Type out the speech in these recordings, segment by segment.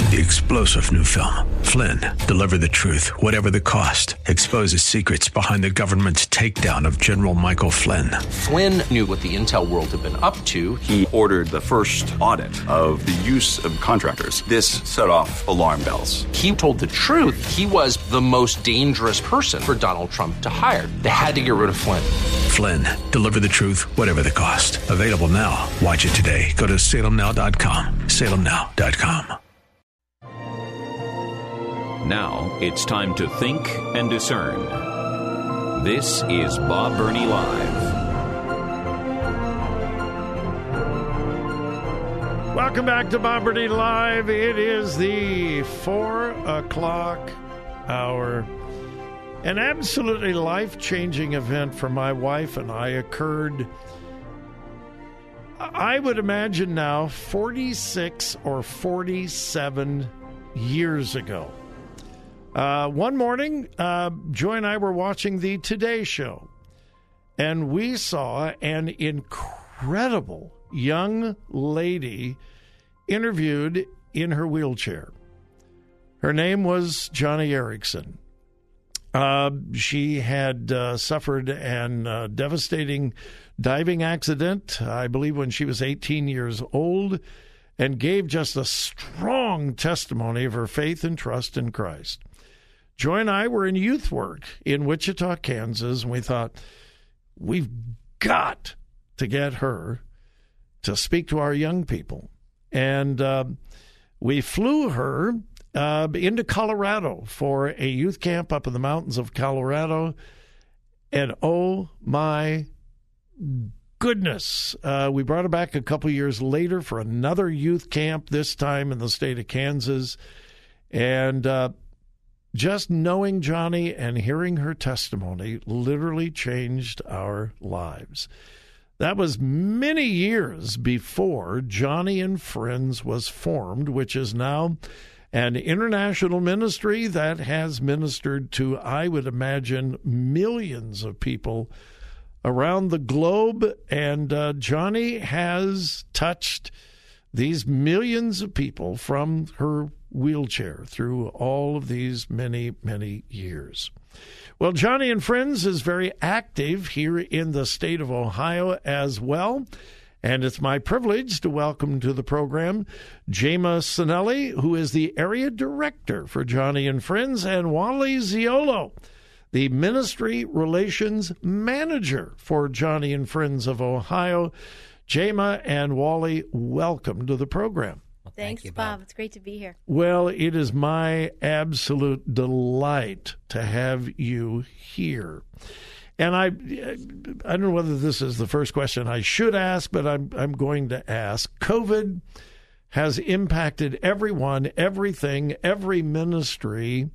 The explosive new film, Flynn, deliver the truth, whatever the cost, exposes secrets behind the government's takedown of General Michael Flynn. Flynn knew what the intel world had been up to. He ordered the first audit of the use of contractors. This set off alarm bells. He told the truth. He was the most dangerous person for Donald Trump to hire. They had to get rid of Flynn. Flynn, deliver the truth, whatever the cost. Available now. Watch it today. Go to salemnow.com. salemnow.com. Now it's time to think and discern. This is Bob Burney Live. Welcome back to Bob Burney Live. It is the 4 o'clock hour. An absolutely life-changing event for my wife and I occurred, I would imagine now, 46 or 47 years ago. One morning, Joy and I were watching the Today Show, and we saw an incredible young lady interviewed in her wheelchair. Her name was Joni Eareckson. She had suffered an devastating diving accident, I believe when she was 18 years old, and gave just a strong testimony of her faith and trust in Christ. Joy and I were in youth work in Wichita, Kansas, and we thought, we've got to get her to speak to our young people. And we flew her into Colorado for a youth camp up in the mountains of Colorado. And oh my goodness, we brought her back a couple years later for another youth camp, this time in the state of Kansas. And just knowing Joni and hearing her testimony literally changed our lives. That was many years before Joni and Friends was formed, which is now an international ministry that has ministered to, I would imagine, millions of people around the globe. And Joni has touched these millions of people from her wheelchair through all of these many, many years. Well, Joni and Friends is very active here in the state of Ohio as well. And it's my privilege to welcome to the program Jema Sinelli, who is the area director for Joni and Friends, and Wally Ziolo, the ministry relations manager for Joni and Friends of Ohio. Jema and Wally, welcome to the program. Well, Thanks, you, Bob. It's great to be here. Well, it is my absolute delight to have you here. And I don't know whether this is the first question I should ask, but I'm going to ask. COVID has impacted everyone, everything, every ministry.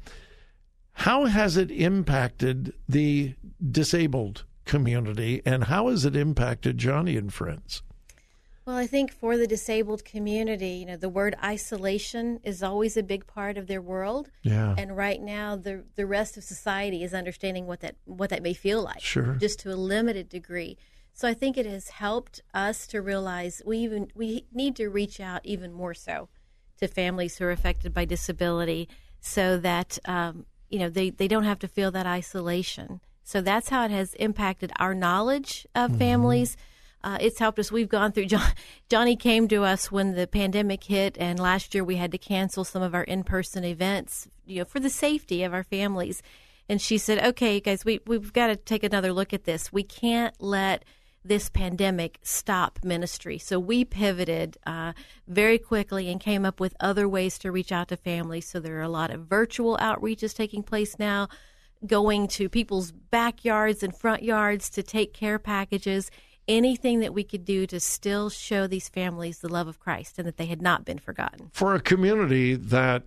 How has it impacted the disabled community, and how has it impacted Joni and Friends? Well, I think for the disabled community, the word isolation is always a big part of their world. Yeah. And right now, the rest of society is understanding what that may feel like, sure, just to a limited degree. So I think it has helped us to realize we need to reach out even more so to families who are affected by disability, so that they don't have to feel that isolation. So that's how it has impacted our knowledge of families. It's helped us. We've gone through, Joni came to us when the pandemic hit, and last year we had to cancel some of our in-person events, for the safety of our families. And she said, okay, guys, we've got to take another look at this. We can't let this pandemic stop ministry. So we pivoted very quickly and came up with other ways to reach out to families. So there are a lot of virtual outreaches taking place now, going to people's backyards and front yards to take care packages, anything that we could do to still show these families the love of Christ and that they had not been forgotten. For a community that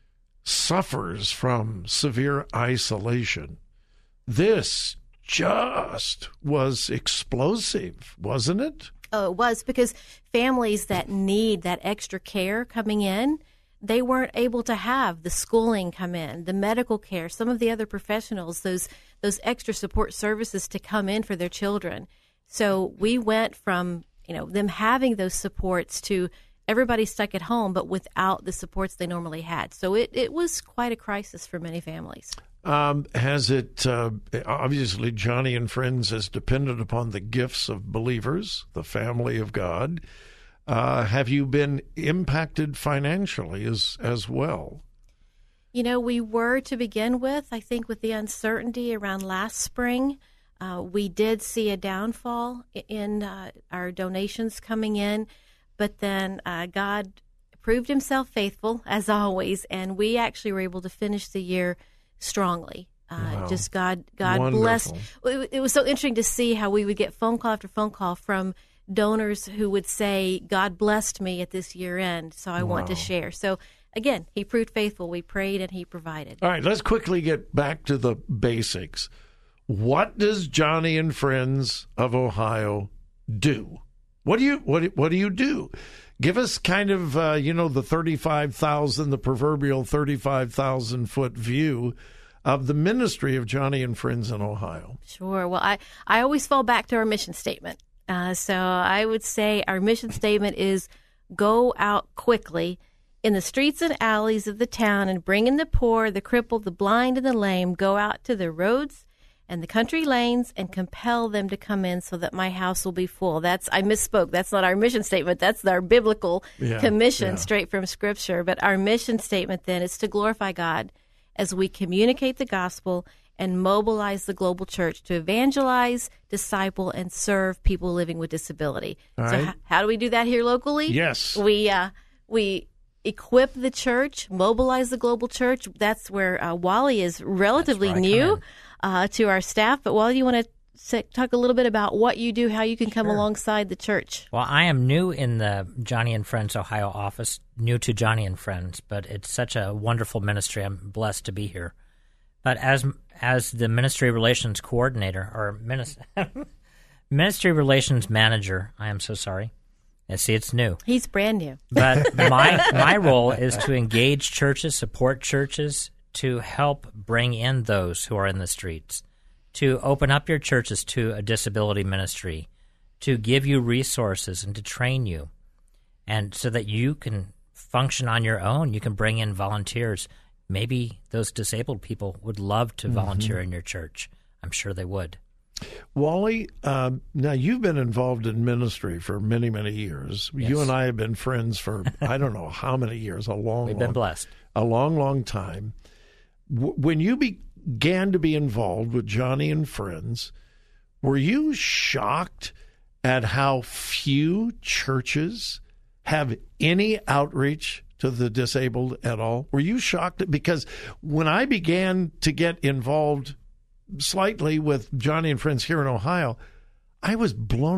suffers from severe isolation, this just was explosive, wasn't it? Oh, it was, because families that need that extra care coming in, they weren't able to have the schooling come in, the medical care, some of the other professionals, those extra support services to come in for their children. So we went from them having those supports to everybody's stuck at home, but without the supports they normally had. So it was quite a crisis for many families. Has it, obviously, Joni and Friends has depended upon the gifts of believers, the family of God. Have you been impacted financially as well? You know, we were to begin with. I think with the uncertainty around last spring, we did see a downfall in our donations coming in, but then God proved himself faithful, as always, and we actually were able to finish the year strongly. Wow. Just God Wonderful. blessed. It was so interesting to see how we would get phone call after phone call from donors who would say, God blessed me at this year end, so I want to share. So again, he proved faithful. We prayed and he provided. All right, let's quickly get back to the basics. What does Joni and Friends of Ohio do? What do you do? Give us kind of, the 35,000, the proverbial 35,000-foot view of the ministry of Joni and Friends in Ohio. Sure. Well, I always fall back to our mission statement. So I would say our mission statement is go out quickly in the streets and alleys of the town and bring in the poor, the crippled, the blind, and the lame. Go out to the roads and the country lanes and compel them to come in so that my house will be full. I misspoke. That's not our mission statement. That's our biblical commission straight from Scripture. But our mission statement then is to glorify God as we communicate the gospel and mobilize the global church to evangelize, disciple, and serve people living with disability. So how do we do that here locally? Yes. We equip the church, mobilize the global church. That's where Wally is relatively new to our staff. But Wally, you want to talk a little bit about what you do, how you can come alongside the church? Well, I am new in the Joni and Friends Ohio office, new to Joni and Friends, but it's such a wonderful ministry. I'm blessed to be here. But as the ministry relations coordinator or ministry relations manager, I am so sorry. See, it's new. He's brand new. But my role is to engage churches, support churches, to help bring in those who are in the streets, to open up your churches to a disability ministry, to give you resources and to train you, and so that you can function on your own. You can bring in volunteers. Maybe those disabled people would love to volunteer in your church. I'm sure they would. Wally, now you've been involved in ministry for many, many years. Yes. You and I have been friends for I don't know how many years, We've been blessed. A long, long time. When you began to be involved with Joni and Friends, were you shocked at how few churches have any outreach to the disabled at all? Were you shocked? Because when I began to get involved slightly with Joni and Friends here in Ohio, I was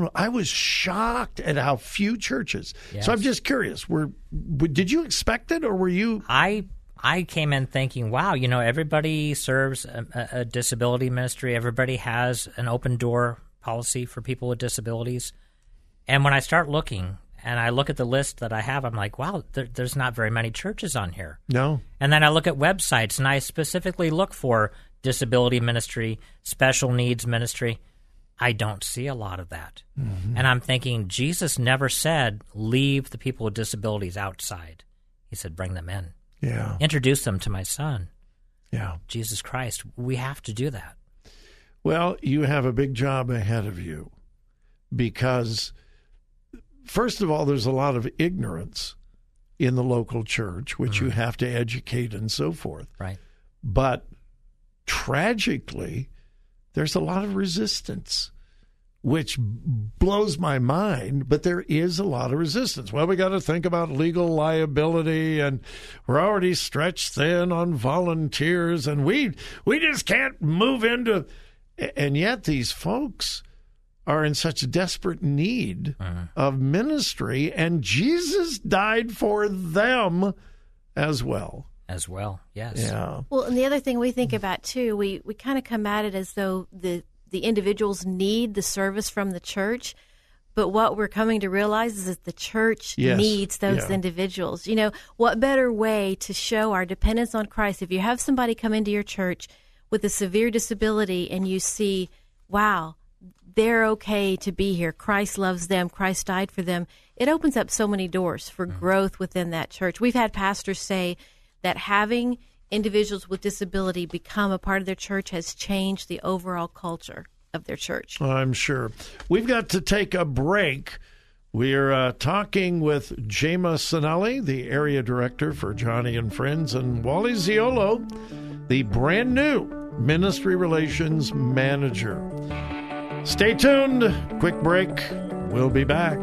shocked at how few churches. Yes. So I'm just curious, did you expect it, or were you? I came in thinking, wow, everybody serves a disability ministry. Everybody has an open door policy for people with disabilities. And when I start looking, and I look at the list that I have, I'm like, wow, there's not very many churches on here. No. And then I look at websites, and I specifically look for disability ministry, special needs ministry. I don't see a lot of that. Mm-hmm. And I'm thinking, Jesus never said, leave the people with disabilities outside. He said, bring them in. Yeah. Introduce them to my son. Yeah. Jesus Christ. We have to do that. Well, you have a big job ahead of you because, first of all, there's a lot of ignorance in the local church, which you have to educate and so forth. Right. But tragically, there's a lot of resistance, which blows my mind, but there is a lot of resistance. Well, we got to think about legal liability, and we're already stretched thin on volunteers, and we just can't move into... And yet these folks are in such desperate need of ministry, and Jesus died for them as well. As well, yes. Yeah. Well, and the other thing we think about, too, we kind of come at it as though the individuals need the service from the church, but what we're coming to realize is that the church needs those individuals. What better way to show our dependence on Christ? If you have somebody come into your church with a severe disability and you see, wow, they're okay to be here. Christ loves them. Christ died for them. it opens up so many doors for growth within that church. We've had pastors say that having individuals with disability become a part of their church has changed the overall culture of their church. I'm sure. We've got to take a break. We're talking with Jema Sinelli, the area director for Joni and Friends, and Wally Ziolo, the brand new ministry relations manager. Stay tuned. Quick break. We'll be back.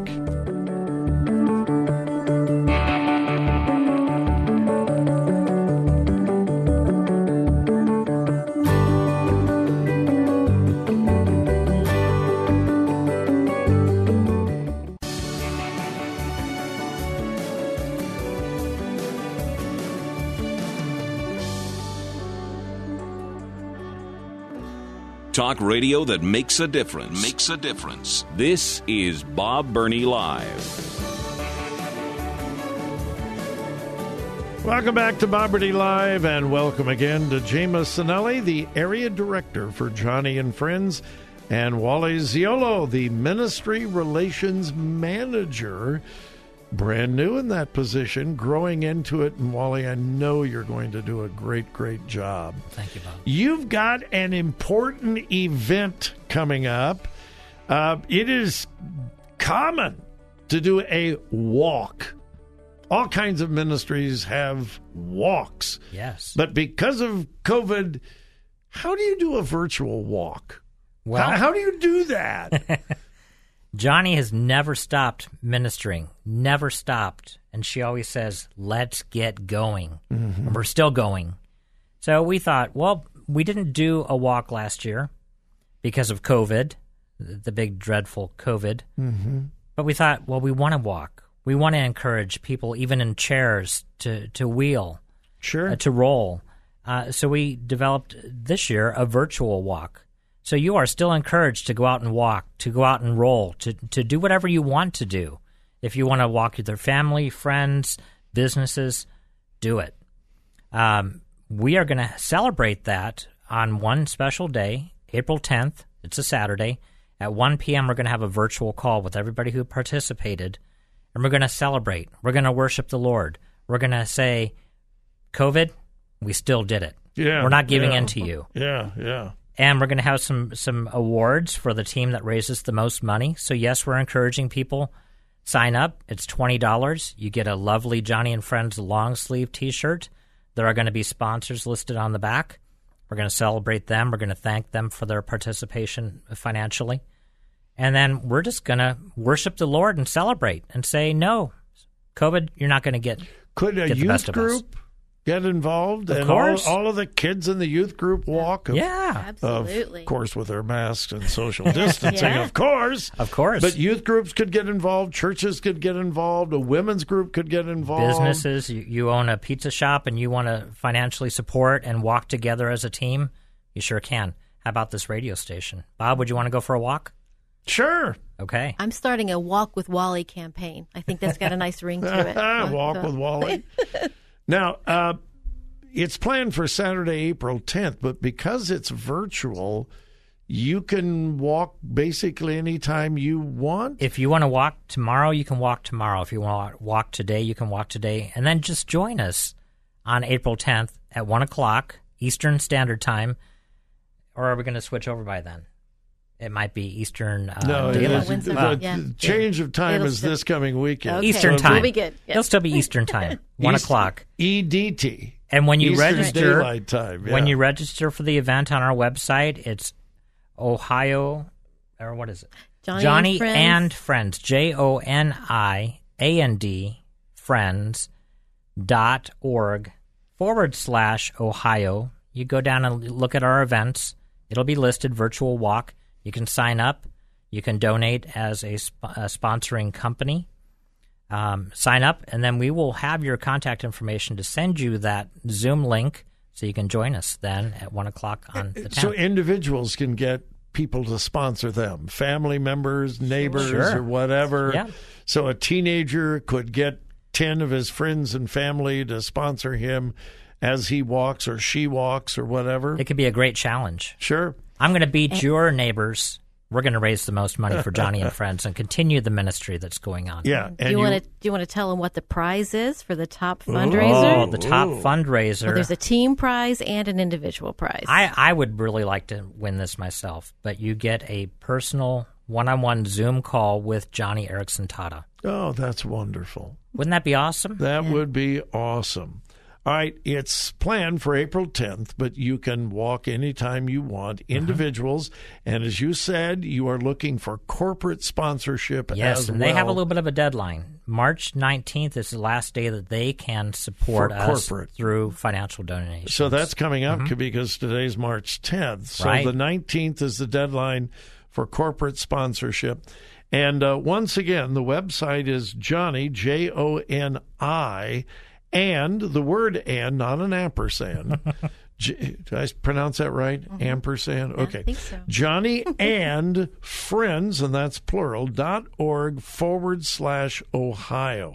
Talk radio that makes a difference. Makes a difference. This is Bob Burney Live. Welcome back to Bob Burney Live, and welcome again to Jema Sinelli, the area director for Joni and Friends, and Wally Ziolo, the ministry relations manager. Brand new in that position, growing into it. And Wally, I know you're going to do a great, great job. Thank you, Bob. You've got an important event coming up. It is common to do a walk. All kinds of ministries have walks. Yes. But because of COVID, how do you do a virtual walk? Well, how do you do that? Joni has never stopped ministering, never stopped. And she always says, let's get going. Mm-hmm. And we're still going. So we thought, well, we didn't do a walk last year because of COVID, the big, dreadful COVID. Mm-hmm. But we thought, well, we want to walk. We want to encourage people, even in chairs, to wheel, sure, to roll. So we developed this year a virtual walk. So you are still encouraged to go out and walk, to go out and roll, to do whatever you want to do. If you want to walk with your family, friends, businesses, do it. We are going to celebrate that on one special day, April 10th. It's a Saturday. At 1 p.m., we're going to have a virtual call with everybody who participated, and we're going to celebrate. We're going to worship the Lord. We're going to say, COVID, we still did it. Yeah, we're not giving in to you. Yeah. And we're going to have some awards for the team that raises the most money. So, yes, we're encouraging people, sign up. It's $20. You get a lovely Joni and Friends long-sleeve T-shirt. There are going to be sponsors listed on the back. We're going to celebrate them. We're going to thank them for their participation financially. And then we're just going to worship the Lord and celebrate and say, no, COVID, you're not going to get Could a get the best youth of us. group get involved? Of and course. All of the kids in the youth group walk? Yeah. Absolutely. Of course, with their masks and social distancing, Yeah. of course. Of course. But youth groups could get involved. Churches could get involved. A women's group could get involved. Businesses, you own a pizza shop and you want to financially support and walk together as a team, you sure can. How about this radio station? Bob, would you want to go for a walk? Sure. Okay. I'm starting a Walk with Wally campaign. I think that's got a nice ring to it. Walk with Wally. Now, it's planned for Saturday, April 10th, but because it's virtual, you can walk basically anytime you want. If you want to walk tomorrow, you can walk tomorrow. If you want to walk today, you can walk today. And then just join us on April 10th at 1 o'clock Eastern Standard Time. Or are we going to switch over by then? It might be Eastern No, Daylight. the change of time is this coming weekend. Okay. Eastern We'll Time. be good. Yeah. It'll still be Eastern Time, 1 o'clock. EDT. And when you Eastern register, Daylight Time, yeah. when you register for the event on our website, it's Ohio, or what is it? Joni and Friends. JONIAND friends.org/Ohio. You go down and look at our events. It'll be listed, virtual walk. You can sign up. You can donate as a sponsoring company. Sign up, and then we will have your contact information to send you that Zoom link so you can join us then at 1 o'clock on the 10th. So individuals can get people to sponsor them, family members, neighbors, Sure. or whatever. Yeah. So a teenager could get 10 of his friends and family to sponsor him as he walks or she walks or whatever. It could be a great challenge. Sure. I'm going to beat your neighbors we're going to raise the most money for Johnny and Friends and continue the ministry that's going on. Yeah. Do you want to tell them what the prize is for the top fundraiser? Oh, the top fundraiser. Well, there's a team prize and an individual prize. I would really like to win this myself, but you get a personal one-on-one Zoom call with Johnny Erickson Tata. Oh, that's wonderful. Wouldn't that be awesome? That would be awesome. All right, it's planned for April 10th, but you can walk anytime you want, individuals. And as you said, you are looking for corporate sponsorship yes, and they have a little bit of a deadline. March 19th is the last day that they can support us through financial donations. So that's coming up because today's March 10th. So the 19th is the deadline for corporate sponsorship. And once again, the website is Johnny, Joni, and the word and, not an ampersand. Did I pronounce that right? Ampersand? Okay. I think so. Johnny and Friends, and that's plural, .org/Ohio.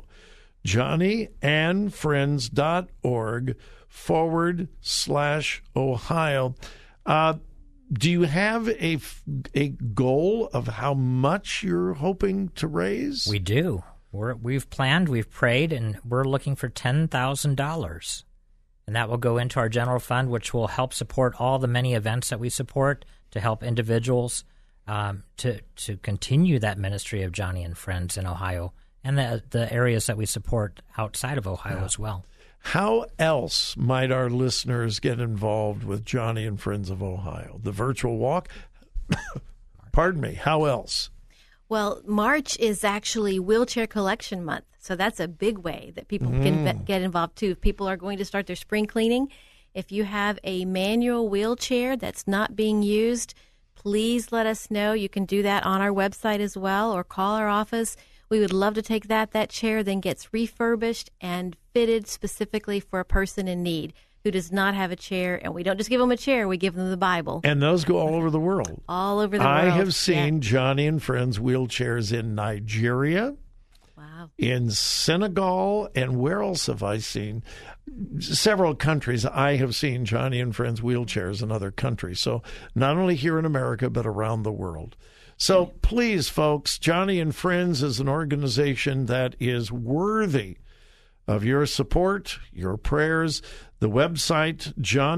JohnnyandFriends.org/Ohio. Do you have a goal of how much you're hoping to raise? We do. We've planned, we've prayed, and we're looking for $10,000. And that will go into our general fund, which will help support all the many events that we support to help individuals to continue that ministry of Johnny and Friends in Ohio and the areas that we support outside of Ohio as well. How else might our listeners get involved with Johnny and Friends of Ohio? The virtual walk? Pardon me. How else? Well, March is actually Wheelchair Collection Month, so that's a big way that people can get involved, too. If people are going to start their spring cleaning, if you have a manual wheelchair that's not being used, please let us know. You can do that on our website as well or call our office. We would love to take that. That chair then gets refurbished and fitted specifically for a person in need who does not have a chair. And we don't just give them a chair, we give them the Bible. And those go all over the world. All over the world. I have seen Johnny and Friends wheelchairs in Nigeria, in Senegal, and where else have I seen? Several countries. I have seen Johnny and Friends wheelchairs in other countries. So not only here in America, but around the world. So please, folks, Johnny and Friends is an organization that is worthy of your support, your prayers. The website,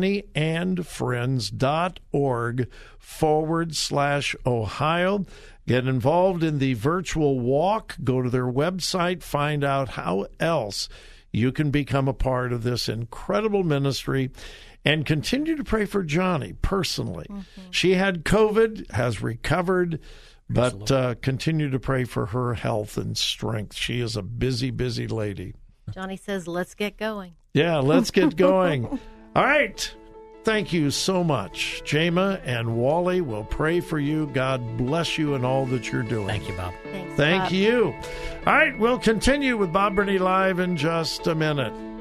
johnnyandfriends.org/Ohio. Get involved in the virtual walk. Go to their website. Find out how else you can become a part of this incredible ministry. And continue to pray for Johnny personally. She had COVID, has recovered, but continue to pray for her health and strength. She is a busy, busy lady. Johnny says, let's get going. Yeah, let's get going. All right. Thank you so much. Jama and Wally will pray for you. God bless you in all that you're doing. Thank you, Bob. Thanks, Thank Bob. you. All right, we'll continue with Bob Burney Live in just a minute.